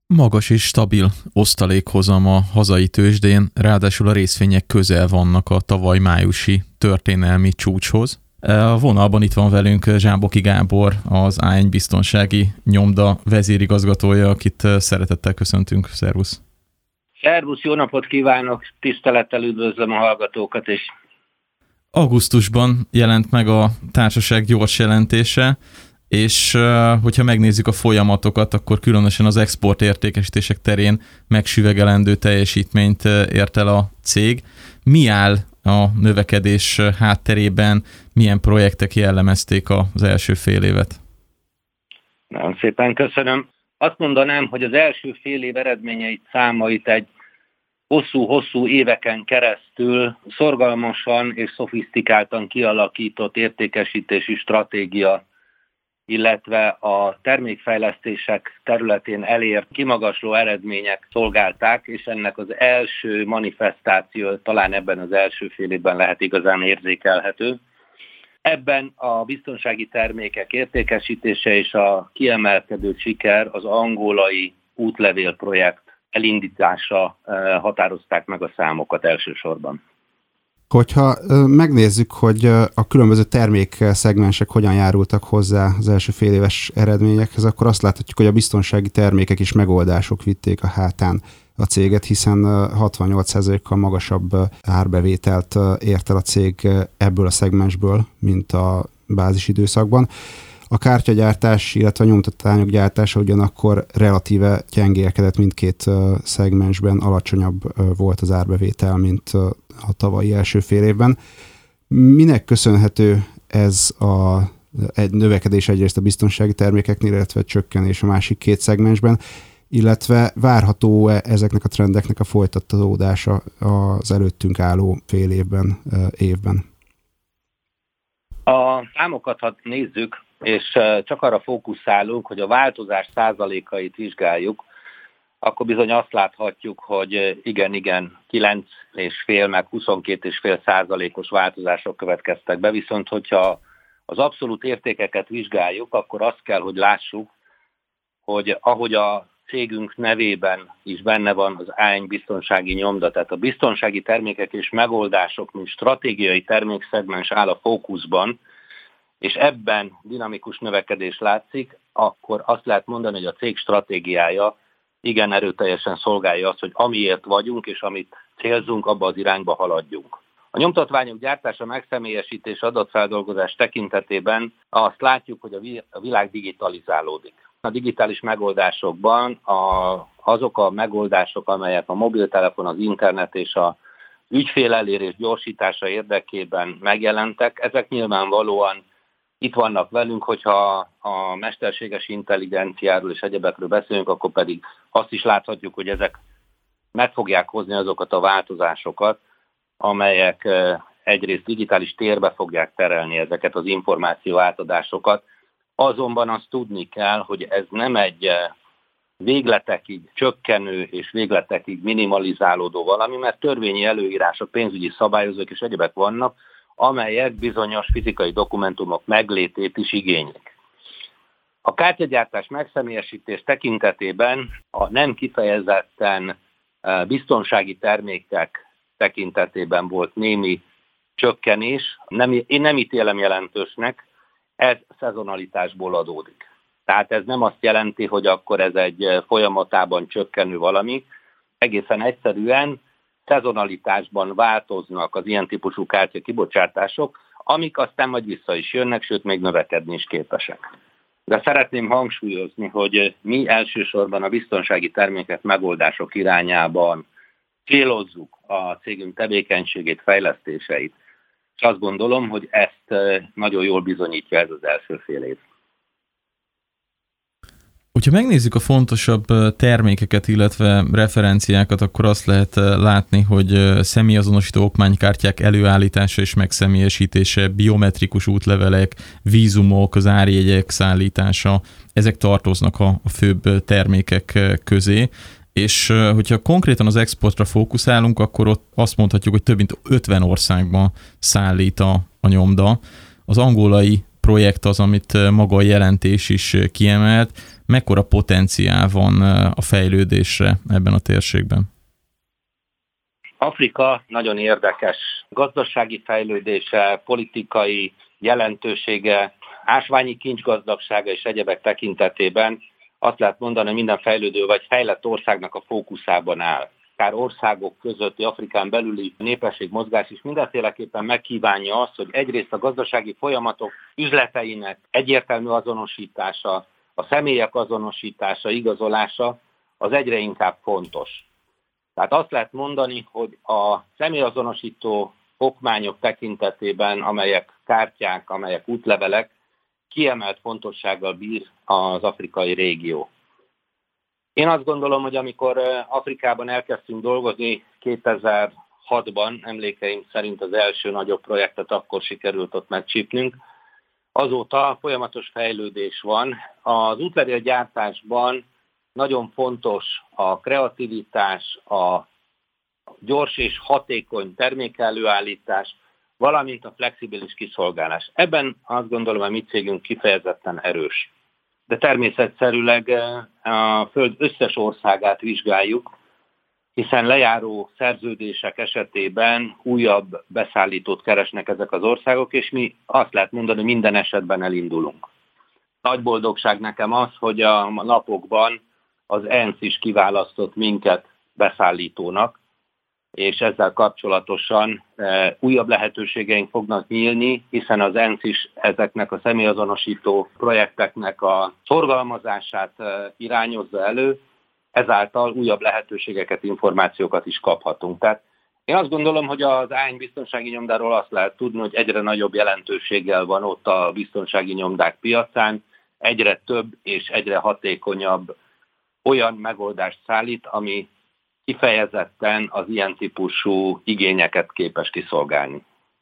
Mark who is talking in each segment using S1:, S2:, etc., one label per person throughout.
S1: Magas és stabil osztalékhozam a hazai tőzsdén, ráadásul a részvények közel vannak a tavaly májusi történelmi csúcshoz. A vonalban itt van velünk Zsámboki Gábor, az A1 biztonsági nyomda vezérigazgatója, akit szeretettel köszöntünk. Szervusz!
S2: Szervusz, jó napot kívánok! Tisztelettel üdvözlöm a hallgatókat is!
S1: Augusztusban jelent meg a társaság gyors jelentése, és hogyha megnézzük a folyamatokat, akkor különösen az export értékesítések terén megsüvegelendő teljesítményt ért el a cég. Mi áll a növekedés hátterében, milyen projektek jellemezték az első fél évet?
S2: Nagyon szépen köszönöm. Azt mondanám, hogy az első fél év eredményeit, számait egy hosszú éveken keresztül szorgalmasan és szofisztikáltan kialakított értékesítési stratégia, illetve a termékfejlesztések területén elért kimagasló eredmények szolgálták, és ennek az első manifestáció talán ebben az első fél évben lehet igazán érzékelhető. Ebben a biztonsági termékek értékesítése és a kiemelkedő siker az angolai útlevélprojekt elindítása határozták meg a számokat elsősorban.
S3: Hogyha megnézzük, hogy a különböző termékszegmensek hogyan járultak hozzá az első fél éves eredményekhez, akkor azt láthatjuk, hogy a biztonsági termékek és megoldások vitték a hátán a céget, hiszen 68%-kal magasabb árbevételt ért el a cég ebből a szegmensből, mint a bázis időszakban. A kártyagyártás, illetve a nyomtatványok gyártása ugyanakkor relatíve gyengélkedett mindkét szegmensben, alacsonyabb volt az árbevétel, mint a tavalyi első fél évben. Minek köszönhető ez egy növekedés egyrészt a biztonsági termékeknél, illetve csökkenés a másik két szegmensben, illetve várható ezeknek a trendeknek a folytatódása az előttünk álló fél évben?
S2: A számokat, ha nézzük, és csak arra fókuszálunk, hogy a változás százalékait vizsgáljuk, akkor bizony azt láthatjuk, hogy igen, 9,5 meg 22,5% változások következtek be, viszont hogyha az abszolút értékeket vizsgáljuk, akkor azt kell, hogy lássuk, hogy ahogy a cégünk nevében is benne van az A1 biztonsági nyomda, tehát a biztonsági termékek és megoldások, mint stratégiai termékszegmens áll a fókuszban, és ebben dinamikus növekedés látszik, akkor azt lehet mondani, hogy a cég stratégiája igen erőteljesen szolgálja azt, hogy amiért vagyunk, és amit célzunk, abba az irányba haladjunk. A nyomtatványok gyártása, megszemélyesítés, adatfeldolgozás tekintetében azt látjuk, hogy a világ digitalizálódik. A digitális megoldásokban azok a megoldások, amelyek a mobiltelefon, az internet és a ügyfélelérés gyorsítása érdekében megjelentek, ezek nyilvánvalóan itt vannak velünk, hogyha a mesterséges intelligenciáról és egyebekről beszélünk, akkor pedig azt is láthatjuk, hogy ezek meg fogják hozni azokat a változásokat, amelyek egyrészt digitális térbe fogják terelni ezeket az információ átadásokat. Azonban azt tudni kell, hogy ez nem egy végletekig csökkenő és végletekig minimalizálódó valami, mert törvényi előírások, pénzügyi szabályozók és egyebek vannak, amelyek bizonyos fizikai dokumentumok meglétét is igénylik. A kártyagyártás megszemélyesítés tekintetében a nem kifejezetten biztonsági termékek tekintetében volt némi csökkenés. Én nem ítélem jelentősnek, ez szezonalitásból adódik. Tehát ez nem azt jelenti, hogy akkor ez egy folyamatában csökkenő valami. Egészen egyszerűen szezonalitásban változnak az ilyen típusú kártya kibocsátások, amik aztán majd vissza is jönnek, sőt még növekedni is képesek. De szeretném hangsúlyozni, hogy mi elsősorban a biztonsági termékek megoldások irányában célozzuk a cégünk tevékenységét, fejlesztéseit. És azt gondolom, hogy ezt nagyon jól bizonyítja ez az első fél év.
S1: Hogyha megnézzük a fontosabb termékeket, illetve referenciákat, akkor azt lehet látni, hogy személyazonosító okmánykártyák előállítása és megszemélyesítése, biometrikus útlevelek, vízumok, az árjegyek szállítása, ezek tartoznak a főbb termékek közé. És hogyha konkrétan az exportra fókuszálunk, akkor ott azt mondhatjuk, hogy több mint 50 országban szállít a nyomda. Az angolai projekt az, amit maga a jelentés is kiemelt. mekkora potenciál van a fejlődésre ebben a térségben?
S2: Afrika nagyon érdekes gazdasági fejlődése, politikai jelentősége, ásványi kincsgazdagsága és egyebek tekintetében azt lehet mondani, hogy minden fejlődő vagy fejlett országnak a fókuszában áll. Akár országok közötti, Afrikán belüli népességmozgás is mindenféleképpen megkívánja azt, hogy egyrészt a gazdasági folyamatok üzleteinek egyértelmű azonosítása, a személyek azonosítása, igazolása az egyre inkább fontos. Tehát azt lehet mondani, hogy a személyazonosító okmányok tekintetében, amelyek kártyák, amelyek útlevelek, kiemelt fontossággal bír az afrikai régió. Én azt gondolom, hogy amikor Afrikában elkezdtünk dolgozni 2006-ban, emlékeim szerint az első nagyobb projektet akkor sikerült ott megcsípnünk, azóta folyamatos fejlődés van. Az útlevélgyártásban nagyon fontos a kreativitás, a gyors és hatékony termékelőállítás, valamint a flexibilis kiszolgálás. Ebben azt gondolom, hogy mi cégünk kifejezetten erős. De természetszerűleg a Föld összes országát vizsgáljuk, hiszen lejáró szerződések esetében újabb beszállítót keresnek ezek az országok, és mi azt lehet mondani, hogy minden esetben elindulunk. Nagy boldogság nekem az, hogy a napokban az ENSZ is kiválasztott minket beszállítónak, és ezzel kapcsolatosan újabb lehetőségeink fognak nyílni, hiszen az ENSZ is ezeknek a személyazonosító projekteknek a szorgalmazását irányozza elő, ezáltal újabb lehetőségeket, információkat is kaphatunk. Tehát én azt gondolom, hogy az AN biztonsági nyomdáról azt lehet tudni, hogy egyre nagyobb jelentőséggel van ott a biztonsági nyomdák piacán, egyre több és egyre hatékonyabb olyan megoldást szállít, ami kifejezetten az ilyen típusú igényeket képes kiszolgálni.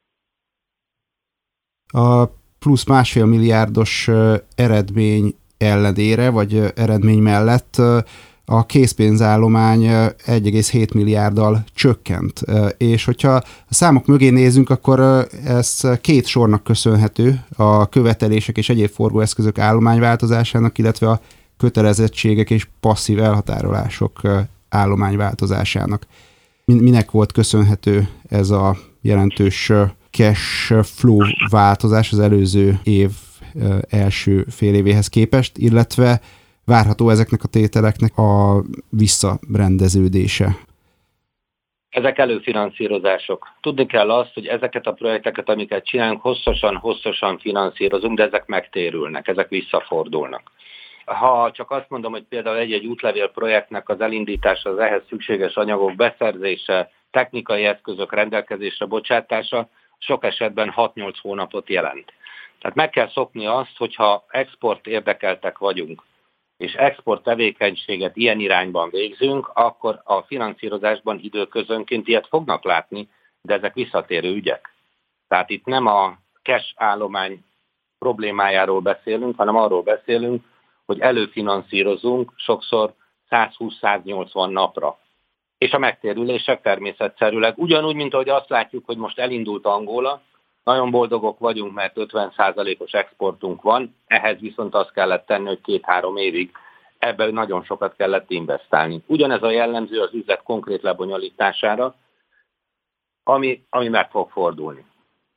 S3: A plusz 1,5 milliárdos eredmény ellenére, vagy eredmény mellett a készpénzállomány 1,7 milliárddal csökkent. És hogyha a számok mögé nézünk, akkor ez két sornak köszönhető, a követelések és egyéb forgóeszközök állományváltozásának, illetve a kötelezettségek és passzív elhatárolások állományváltozásának. Minek volt köszönhető ez a jelentős cash flow változás az előző év első fél évéhez képest, illetve várható ezeknek a tételeknek a visszarendeződése?
S2: Ezek előfinanszírozások. Tudni kell azt, hogy ezeket a projekteket, amiket csinálunk, hosszasan finanszírozunk, de ezek megtérülnek, ezek visszafordulnak. Ha csak azt mondom, hogy például egy-egy útlevél projektnek az elindítása, az ehhez szükséges anyagok beszerzése, technikai eszközök rendelkezésre bocsátása sok esetben 6-8 hónapot jelent. Tehát meg kell szokni azt, hogyha export érdekeltek vagyunk, és export tevékenységet ilyen irányban végzünk, akkor a finanszírozásban időközönként ilyet fognak látni, de ezek visszatérő ügyek. Tehát itt nem a cash állomány problémájáról beszélünk, hanem arról beszélünk, hogy előfinanszírozunk sokszor 120-180 napra. És a megtérülések természetszerűleg ugyanúgy, mint ahogy azt látjuk, hogy most elindult Angola, nagyon boldogok vagyunk, mert 50%-os exportunk van, ehhez viszont azt kellett tenni, hogy 2-3 évig ebben nagyon sokat kellett investálni. Ugyanez a jellemző az üzlet konkrét lebonyolítására, ami meg fog fordulni.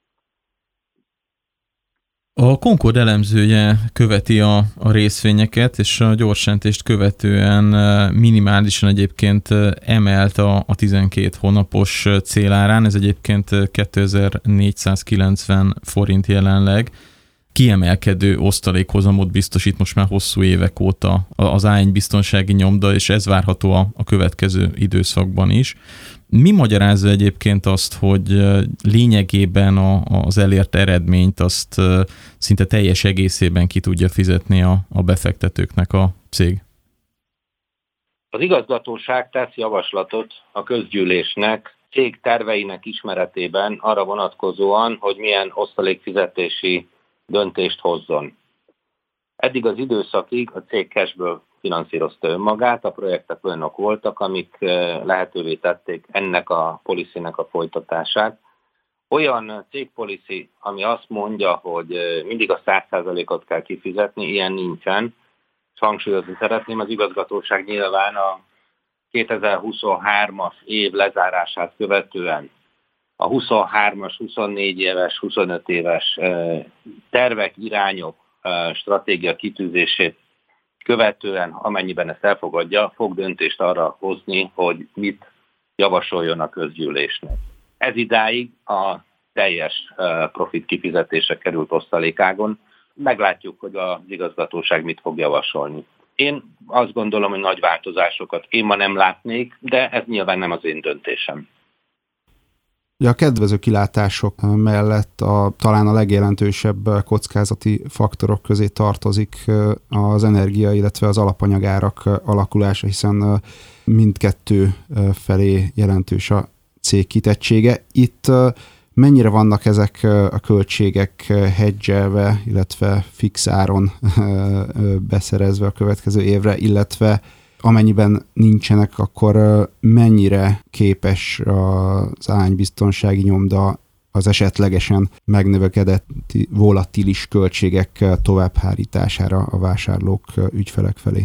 S1: A Concord elemzője követi a részvényeket, és a gyorsentést követően minimálisan egyébként emelt a 12 hónapos célárán, ez egyébként 2490 forint jelenleg. Kiemelkedő osztalékhozamot biztosít most már hosszú évek óta az A1 biztonsági nyomda, és ez várható a következő időszakban is. Mi magyarázza egyébként azt, hogy lényegében az elért eredményt azt szinte teljes egészében ki tudja fizetni a befektetőknek a cég?
S2: Az igazgatóság tesz javaslatot a közgyűlésnek cég terveinek ismeretében arra vonatkozóan, hogy milyen osztalékfizetési döntést hozzon. Eddig az időszakig a cég cashből finanszírozta önmagát, a projektek olyanok voltak, amik lehetővé tették ennek a policynek a folytatását. Olyan cégpolicy, ami azt mondja, hogy mindig a 100%-ot kell kifizetni, ilyen nincsen. hangsúlyozni szeretném, az igazgatóság nyilván a 2023-as év lezárását követően a 23-as, 24 éves, 25 éves tervek, irányok, stratégia kitűzését követően, amennyiben ezt elfogadja, fog döntést arra hozni, hogy mit javasoljon a közgyűlésnek. Ez idáig a teljes profit kifizetése került osztalékágon. Meglátjuk, hogy az igazgatóság mit fog javasolni. Én azt gondolom, hogy nagy változásokat én ma nem látnék, de ez nyilván nem az én döntésem.
S3: A kedvező kilátások mellett talán a legjelentősebb kockázati faktorok közé tartozik az energia, illetve az alapanyagárak alakulása, hiszen mindkettő felé jelentős a cég kitettsége. Itt mennyire vannak ezek a költségek hedgelve, illetve fix áron beszerezve a következő évre, illetve amennyiben nincsenek, akkor mennyire képes az árnybiztonsági nyomda az esetlegesen megnövekedett volatilis költségek továbbhárítására a vásárlók, ügyfelek felé?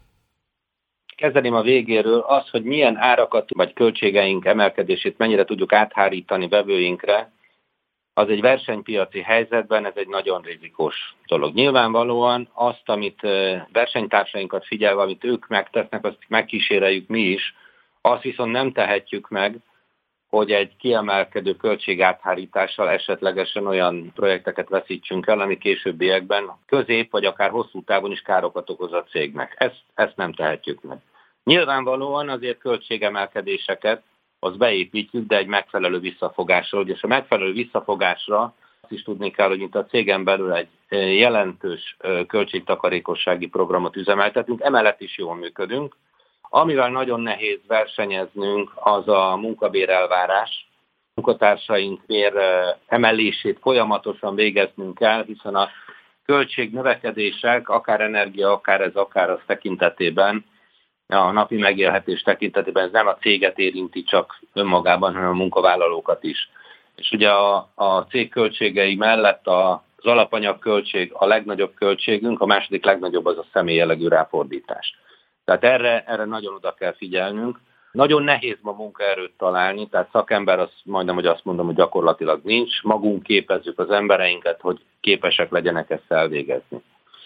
S2: Kezdeném a végéről. Az, hogy milyen árakat vagy költségeink emelkedését mennyire tudjuk áthárítani vevőinkre, az egy versenypiaci helyzetben ez egy nagyon rizikós dolog. Nyilvánvalóan azt, amit versenytársainkat figyelve, amit ők megtesznek, azt megkíséreljük mi is, azt viszont nem tehetjük meg, hogy egy kiemelkedő költségáthárítással esetlegesen olyan projekteket veszítsünk el, ami későbbiekben közép vagy akár hosszú távon is károkat okoz a cégnek. Ezt nem tehetjük meg. Nyilvánvalóan azért költségemelkedéseket azt beépítjük, de egy megfelelő visszafogásról, és a megfelelő visszafogásra azt is tudni kell, hogy itt a cégen belül egy jelentős költségtakarékossági programot üzemeltetünk, emellett is jól működünk. Amivel nagyon nehéz versenyeznünk, az a munkabérelvárás. Munkatársaink bér emelését folyamatosan végeznünk kell, hiszen a költségnövekedések, akár energia, akár az tekintetében, a napi megélhetés tekintetében ez nem a céget érinti csak önmagában, hanem a munkavállalókat is. És ugye a cég költségei mellett az alapanyagköltség a legnagyobb költségünk, a második legnagyobb az a személyjellegű ráfordítás. Tehát erre nagyon oda kell figyelnünk. Nagyon nehéz ma munkaerőt találni, tehát szakember azt majdnem, hogy azt mondom, hogy gyakorlatilag nincs. Magunk képezzük az embereinket, hogy képesek legyenek ezt elvégezni.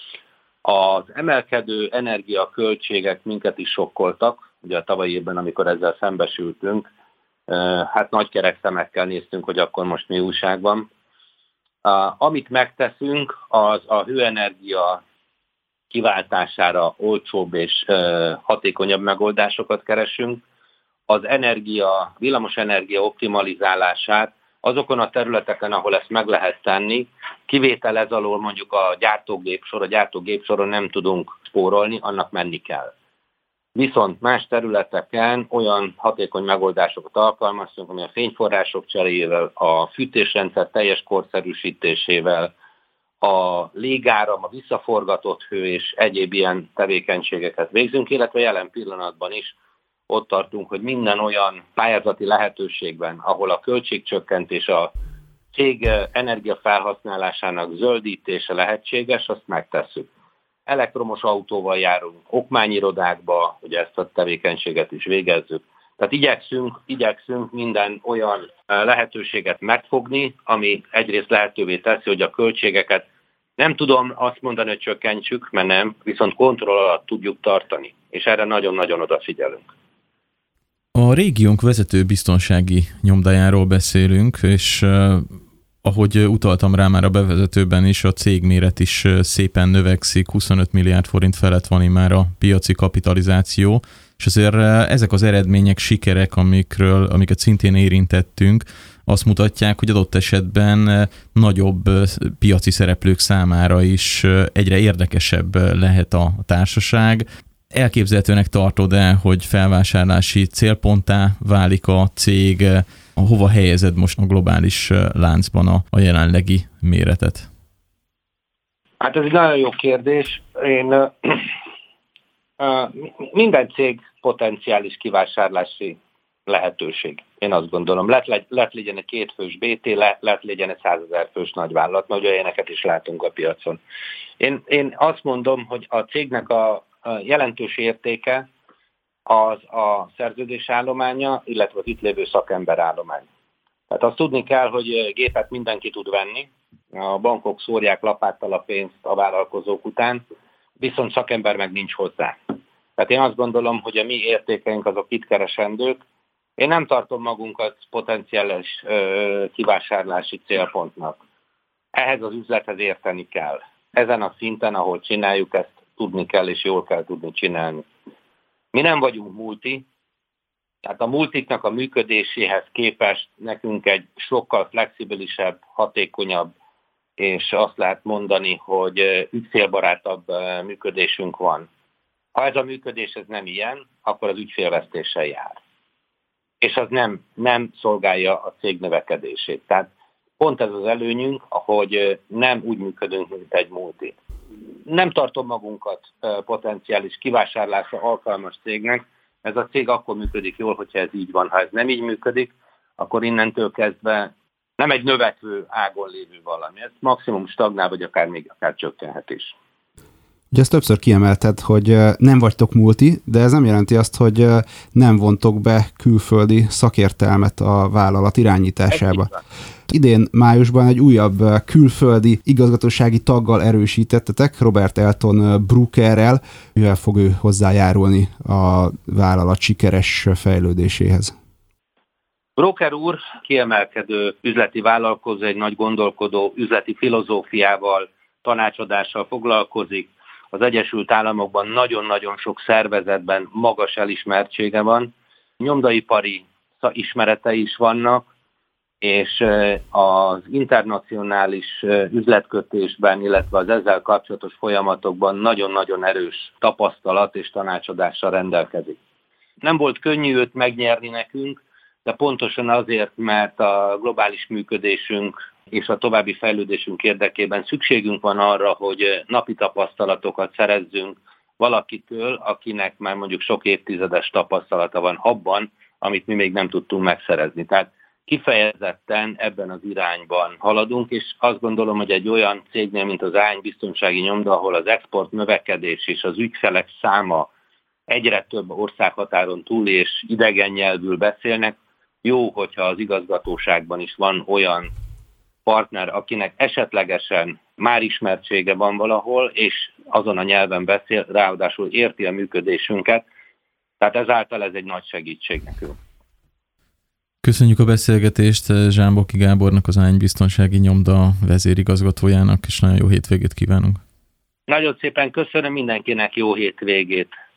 S2: Az emelkedő energiaköltségek minket is sokkoltak, ugye a tavalyi évben, amikor ezzel szembesültünk, hát nagy kerek szemekkel néztünk, hogy akkor most mi újság van. Amit megteszünk, az a hőenergia kiváltására olcsóbb és hatékonyabb megoldásokat keresünk. Az villamosenergia optimalizálását azokon a területeken, ahol ezt meg lehet tenni, kivétel ez alól mondjuk a gyártógépsoron nem tudunk spórolni, annak menni kell. Viszont más területeken olyan hatékony megoldásokat alkalmaztunk, ami a fényforrások cseréjével, a fűtésrendszer teljes korszerűsítésével, a légáram, a visszaforgatott hő és egyéb ilyen tevékenységeket végzünk, illetve jelen pillanatban is ott tartunk, hogy minden olyan pályázati lehetőségben, ahol a költségcsökkentés, a cég energiafelhasználásának zöldítése lehetséges, azt megtesszük. Elektromos autóval járunk, okmányirodákba, hogy ezt a tevékenységet is végezzük. Tehát igyekszünk minden olyan lehetőséget megfogni, ami egyrészt lehetővé teszi, hogy a költségeket nem tudom azt mondani, hogy csökkentsük, mert nem, viszont kontroll alatt tudjuk tartani, és erre nagyon-nagyon odafigyelünk.
S1: A régiónk vezető biztonsági nyomdájáról beszélünk, és ahogy utaltam rá már a bevezetőben is, a cégméret is szépen növekszik, 25 milliárd forint felett van már a piaci kapitalizáció, és azért ezek az eredmények, sikerek, amiket szintén érintettünk, azt mutatják, hogy adott esetben nagyobb piaci szereplők számára is egyre érdekesebb lehet a társaság. Elképzelhetőnek tartod-e, hogy felvásárlási célponttá válik a cég? Hova helyezed most a globális láncban a jelenlegi méretet?
S2: Hát ez egy nagyon jó kérdés. Minden cég potenciális kivásárlási lehetőség. Én azt gondolom, lett legyen egy 2 fős BT, lett legyen egy 100 000 fős nagyvállalat, mert ugye ilyeneket is látunk a piacon. Én azt mondom, hogy a cégnek a jelentős értéke az a szerződésállománya, illetve az itt lévő szakemberállomány. Tehát azt tudni kell, hogy gépet mindenki tud venni, a bankok szórják lapáttal a pénzt a vállalkozók után, viszont szakember meg nincs hozzá. Tehát én azt gondolom, hogy a mi értékeink azok itt keresendők. Én nem tartom magunkat potenciális kivásárlási célpontnak. Ehhez az üzlethez érteni kell. Ezen a szinten, ahol csináljuk, ezt tudni kell és jól kell tudni csinálni. Mi nem vagyunk multi, tehát a multiknak a működéséhez képest nekünk egy sokkal flexibilisebb, hatékonyabb, és azt lehet mondani, hogy ügyfélbarátabb működésünk van. Ha ez a működés ez nem ilyen, akkor az ügyfélvesztéssel jár. És az nem szolgálja a cég növekedését. Tehát pont ez az előnyünk, hogy nem úgy működünk, mint egy multi. Nem tartom magunkat potenciális kivásárlásra alkalmas cégnek. Ez a cég akkor működik jól, hogyha ez így van. Ha ez nem így működik, akkor innentől kezdve nem egy növekvő ágon lévő valami. Ez maximum stagnál, vagy akár csökkenhet is.
S3: Ugye ezt többször kiemelted, hogy nem vagytok multi, de ez nem jelenti azt, hogy nem vontok be külföldi szakértelmet a vállalat irányításába. Idén májusban egy újabb külföldi igazgatósági taggal erősítettetek, Robert Elton Brookerrel, mivel fog ő hozzájárulni a vállalat sikeres fejlődéséhez.
S2: Broker úr kiemelkedő üzleti vállalkozó, egy nagy gondolkodó, üzleti filozófiával, tanácsadással foglalkozik. Az Egyesült Államokban nagyon-nagyon sok szervezetben magas elismertsége van, nyomdaipari ismeretei is vannak, és az internacionális üzletkötésben, illetve az ezzel kapcsolatos folyamatokban nagyon-nagyon erős tapasztalat és tanácsadással rendelkezik. Nem volt könnyű őt megnyerni nekünk, de pontosan azért, mert a globális működésünk és a további fejlődésünk érdekében szükségünk van arra, hogy napi tapasztalatokat szerezzünk valakitől, akinek már mondjuk sok évtizedes tapasztalata van abban, amit mi még nem tudtunk megszerezni. Tehát kifejezetten ebben az irányban haladunk, és azt gondolom, hogy egy olyan cégnél, mint az Ány biztonsági nyomda, ahol az export növekedés és az ügyfelek száma egyre több országhatáron túl és idegen nyelvül beszélnek, jó, hogyha az igazgatóságban is van olyan partner, akinek esetlegesen már ismertsége van valahol, és azon a nyelven beszél, ráadásul érti a működésünket, tehát ezáltal ez egy nagy segítség nekünk.
S1: Köszönjük a beszélgetést Zsámboki Gábornak, az Ány biztonsági nyomda vezérigazgatójának, és nagyon jó hétvégét kívánunk.
S2: Nagyon szépen köszönöm mindenkinek, jó hétvégét!